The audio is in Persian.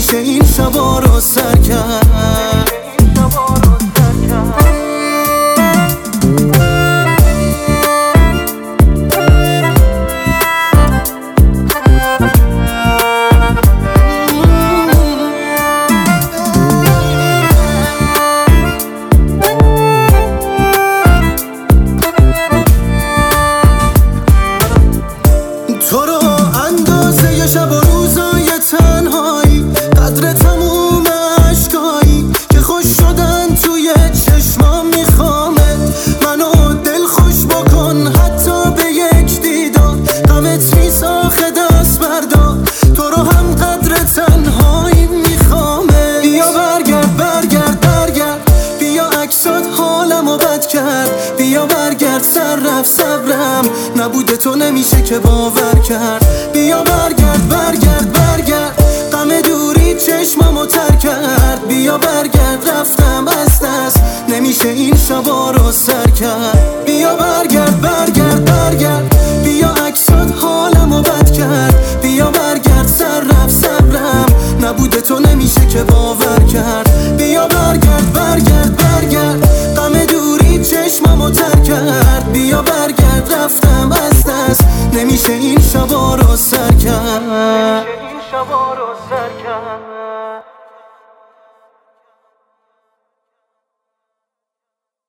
نمیشه این شبا رو سر کرد. تو رو اندازه شب و روزای تنهایی، قدر تموم عشقایی که خوش شدن توی چشمام. میخوامت منو دل خوش بکن حتی به یک دیدار، غمت نیست آخه دست بردار. تو رو هم قدر تنهایی میخوامت. بیا برگرد برگرد برگرد، بیا عکسات حالمو بد کرد. بیا برگرد سر رفت صبرم نبوده تو نمیشه که باور کرد. بیا برگرد برگرد برگرد، غم دوری چشممو تر کرد. بیا برگرد رفتم از دست نمیشه این شبا رو سر کرد. بیا برگرد برگرد برگرد، بیا عکسات حالمو بد کرد. بیا برگرد سر رفت صبرم نبوده تو نمیشه که باور کرد. بیا برگرد برگرد برگرد، غم دوری چشممو تر کرد. بیا برگرد رفتم از دست نمیشه این شبا رو سر کرد.